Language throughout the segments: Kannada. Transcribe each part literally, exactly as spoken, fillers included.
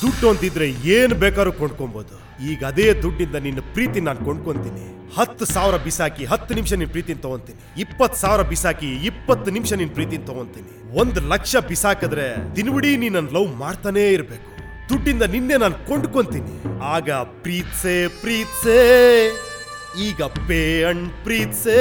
ದುಡ್ಡು ಅಂತಿದ್ರೆ ಏನು ಬೇಕಾದ್ರೂ ಕೊಂಡ್ಕೊಬಹುದು. ಈಗ ಅದೇ ದುಡ್ಡಿಂದ ನಿನ್ನ ಪ್ರೀತಿ ನಾನು ಕೊಂಡ್ಕೊಂತೀನಿ. ಹತ್ತು ಸಾವಿರ ಬಿಸಾಕಿ ಹತ್ತು ನಿಮಿಷ ನಿನ್ ಪ್ರೀತಿನ ತಗೊಂತೀನಿ. ಇಪ್ಪತ್ತು ಸಾವಿರ ಬಿಸಾಕಿ ಇಪ್ಪತ್ತು ನಿಮಿಷ ನಿನ್ ಪ್ರೀತಿನ ತಗೊಂತೀನಿ. ಒಂದು ಲಕ್ಷ ಬಿಸಾಕಿದ್ರೆ ದಿನವಿಡೀ ನೀ ನನ್ನ ಲವ್ ಮಾಡ್ತಾನೇ ಇರ್ಬೇಕು. ದುಡ್ಡಿಂದ ನಿನ್ನೆ ನಾನು ಕೊಂಡ್ಕೊಂತೀನಿ. ಆಗ ಪ್ರೀತ್ಸೆ ಪ್ರೀತ್ಸೆ ಈಗ ಪೇ ಅಂಡ್ ಪ್ರೀತ್ಸೆ.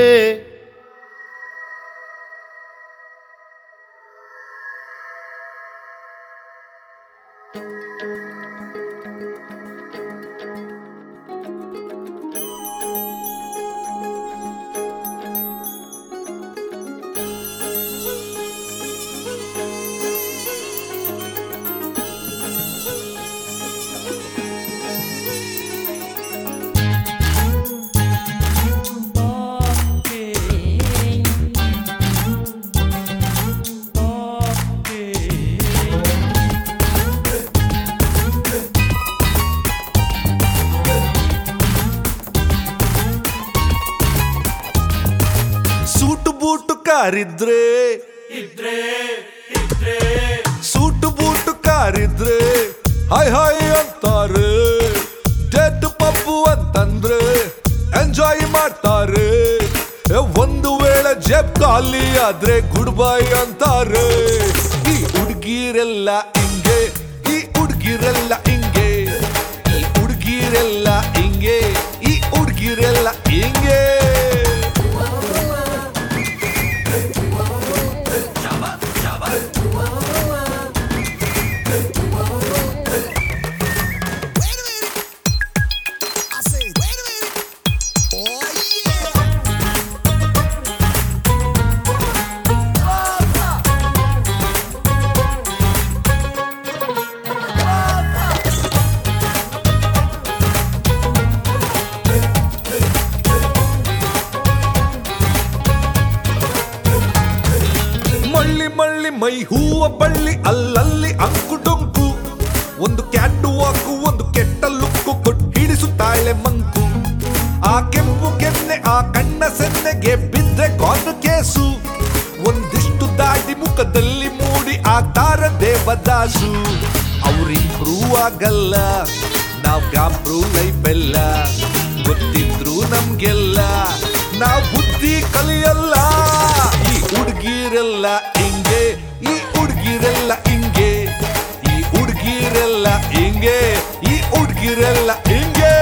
ಬೂಟು ಕಾರಿದ್ರೆ ಇದ್ರೆ ಇದ್ರೆ ಸೂಟು ಬೂಟು ಕಾರಿದ್ರೆ ಹಾಯ್ ಹಾಯ್ ಅಂತಾರೆ. ಡೆಡ್ ಪಪ್ಪು ಅಂತಂದ್ರೆ ಎಂಜಾಯ್ ಮಾಡ್ತಾರೆ. ಒಂದು ವೇಳೆ ಜೆಬ್ ಖಾಲಿ ಆದ್ರೆ ಗುಡ್ ಬೈ ಅಂತಾರೆ. ಈ ಹುಡುಗಿರೆಲ್ಲ ಹಿಂಗೆ, ಈ ಹುಡುಗಿರೆಲ್ಲ ಹಿಂಗೆ, ಈ ಹುಡುಗಿರೆಲ್ಲ ಹಿಂಗೆ, ಈ ಹುಡುಗಿರೆಲ್ಲ ಹಿಂಗೆ. ಮಳ್ಳಿ ಮಳ್ಳಿ ಮೈ ಹೂವ ಬಳ್ಳಿ ಅಲ್ಲಲ್ಲಿ ಅಂಕು ಡೊಂಕು. ಒಂದು ಕ್ಯಾಟು ವಾಕು ಒಂದು ಕೆಟ್ಟ ಲುಕ್ಕು ಕೊಟ್ಟು ಹಿಡಿಸುತ್ತಾಳೆ ಮಂಕು. ಆ ಕೆಂಪು ಕೆನ್ನೆ ಆ ಕಣ್ಣ ಸೆನ್ನೆಗೆ ಬಿದ್ರೆ ಕಾನು ಕೇಸು. ಒಂದಿಷ್ಟು ದಾಡಿ ಮುಖದಲ್ಲಿ ಮೂಡಿ ಆಗ್ತಾರ ದೇವದಾಸು. ಅವ್ರಿಂಪ್ರೂವ್ ಆಗಲ್ಲ, ನಾವ್ ಗಾಂಪ್ರೂವ್ ಲೈಫ್ ಎಲ್ಲ. ಗೊತ್ತಿದ್ರು ನಮ್ಗೆಲ್ಲ ನಾವ್ ಬುದ್ಧಿ ಕಲಿಯಲ್ಲ. ಈ ಹುಡುಗಿರೆಲ್ಲ ಹಿಂಗೆ, ಈ ಹುಡುಗಿರೆಲ್ಲ ಹಿಂಗೆ, ಈ ಹುಡುಗಿರೆಲ್ಲ ಹಿಂಗೆ, ಈ ಹುಡುಗಿರೆಲ್ಲ ಹಿಂಗೆ.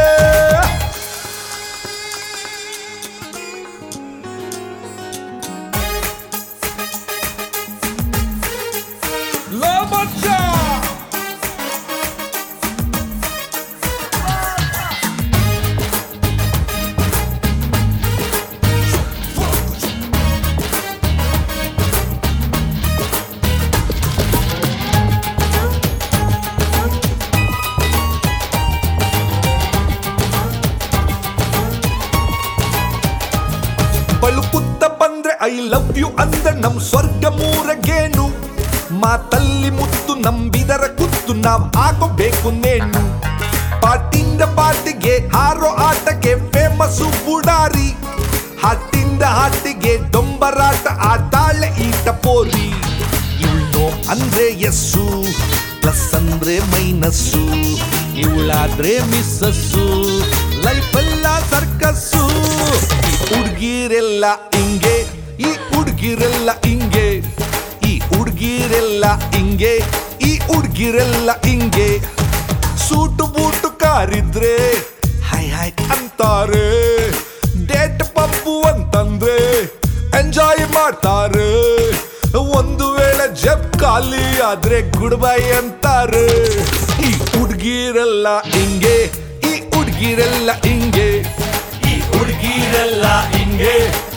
ಬಳುಕುತ್ತ ಬಂದ್ರೆ ಐ ಲವ್ ಯು ಅಂದ್ರೆ ನಮ್ ಸ್ವರ್ಗ ಮೂರಗೇನು. ಮಾತಲ್ಲಿ ಮುತ್ತು ನಂಬಿದರ ಕುತ್ತು ನಾವ್ ಹಾಕೋಬೇಕು ನೇಣು. ಪಾಟಿಂದ ಪಾಟಿಗೆ ಹಾರೋ ಆಟಕ್ಕೆ ಫೇಮಸ್ಸು ಬುಡಾರಿ. ಹಾಟಿಂದ ಹಾಟಿಗೆ ಡೊಂಬರಾಟ ಆಟಾಳೆ ಈಟ ಪೋರಿ. ಇವಳು ಅಂದ್ರೆ ಎಸ್ಸು, ಪ್ಲಸ್ ಅಂದ್ರೆ ಮೈನಸ್ಸು. ಇವಳಾದ್ರೆ ಮಿಸ್ಸಸ್ಸು, ಲೈಫ್ ಎಲ್ಲ ಸರ್ಕಸ್ಸು. ಈ ಹುಡುಗಿರೆಲ್ಲ ಹಿಂಗೆ, ಈ ಹುಡುಗಿರೆಲ್ಲ ಹಿಂಗೆ, ಈ ಹುಡುಗಿರೆಲ್ಲ ಹಿಂಗೆ, ಈ ಹುಡುಗಿರೆಲ್ಲ ಹಿಂಗೆ. ಸೂಟು ಬೂಟು ಕಾರಿದ್ರೆ ಹಾಯ್ ಹಾಯ್ ಅಂತಾರೆ. ಡೇಟ್ ಪಪ್ಪು ಅಂತಂದ್ರೆ ಎಂಜಾಯ್ ಮಾಡ್ತಾರೆ. ಒಂದು ವೇಳೆ ಜೆಬ್ ಖಾಲಿ ಆದ್ರೆ ಗುಡ್ ಬೈ ಅಂತಾರೆ. ಈ ಹುಡುಗಿರೆಲ್ಲ ಹಿಂಗೆ, ಈ ಹುಡುಗಿರೆಲ್ಲ ಹಿಂಗೆ, ಈ ಹುಡುಗಿರೆಲ್ಲ ಹಿಂಗೆ.